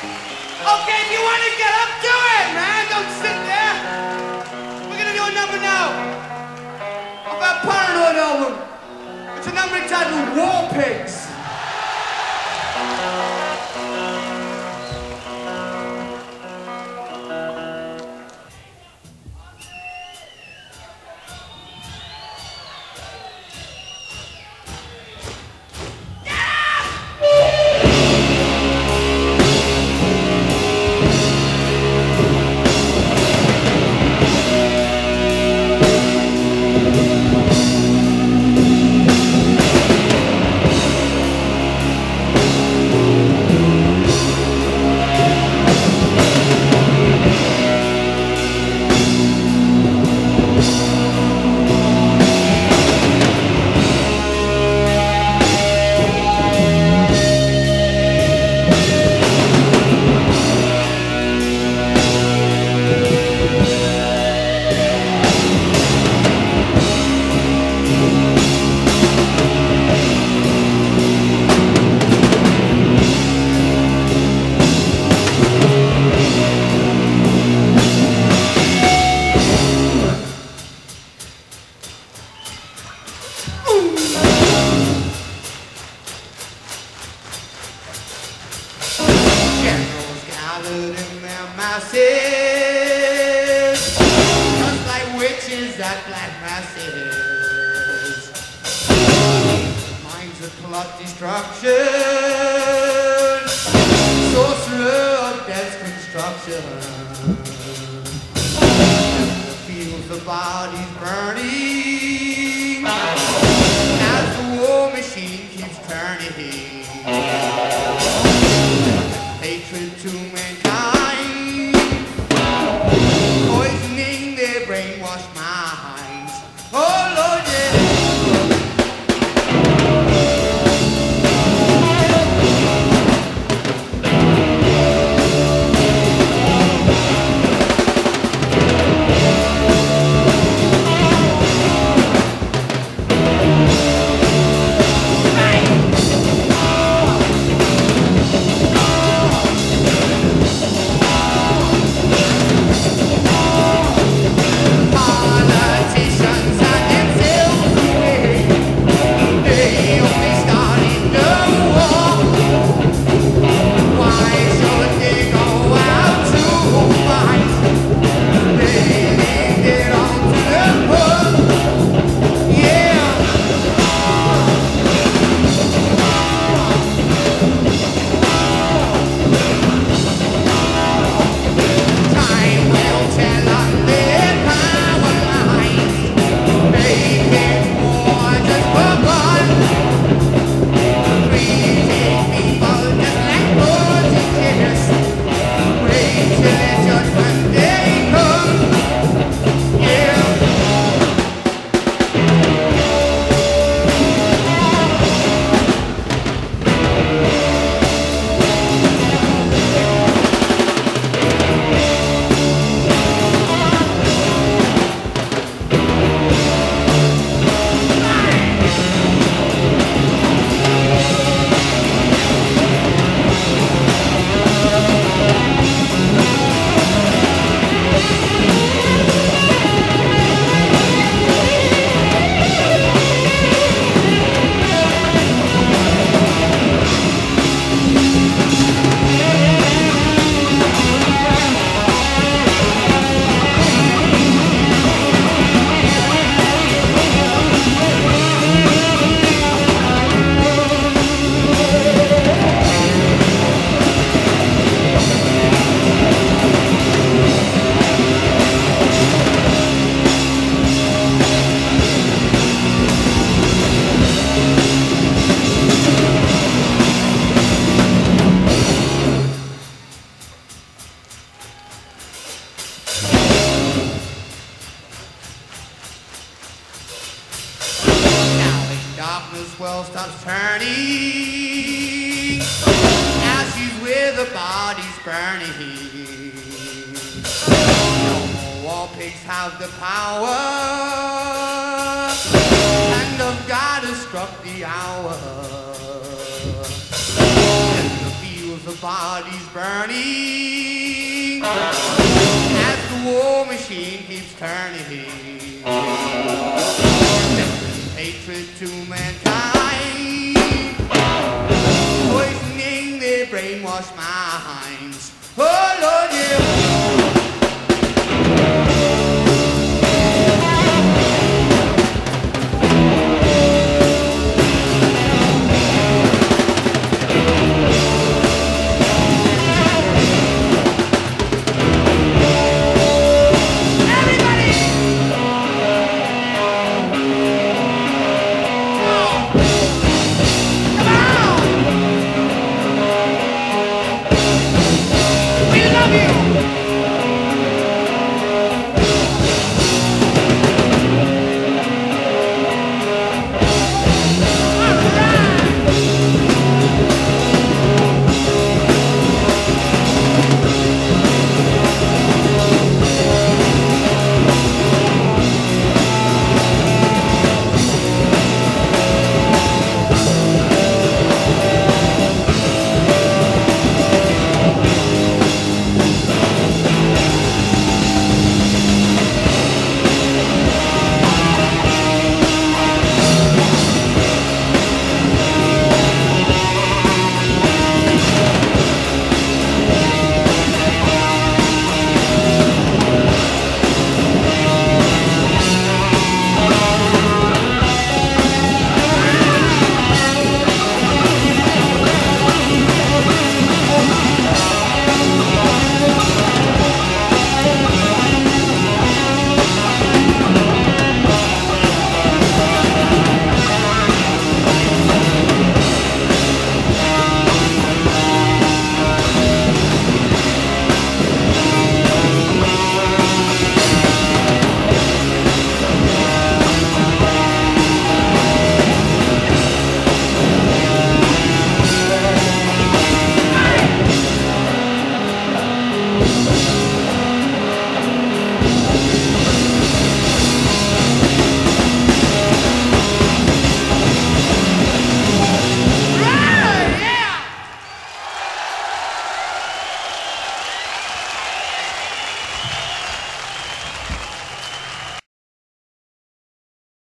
Okay, if you want to get up, do it, man. Don't sit there. We're gonna do a number now of our Paranoid album. It's a number entitled War Pigs. Generals gathered in their masses, just like witches at black masses. Minds that plot destruction, sorcerer of death's construction. The fields of bodies burning, as the war machine keeps turning. Hatred to mankind, poisoning their brainwashed minds. Oh Lord, yeah. Darkness well stops turning, ashes where the bodies burning. No more war pigs have the power, hand of God has struck the hour. And the fields of the bodies burning as the war machine keeps turning. Hatred to mankind, poisoning their brainwashed minds. Oh Lord, yeah.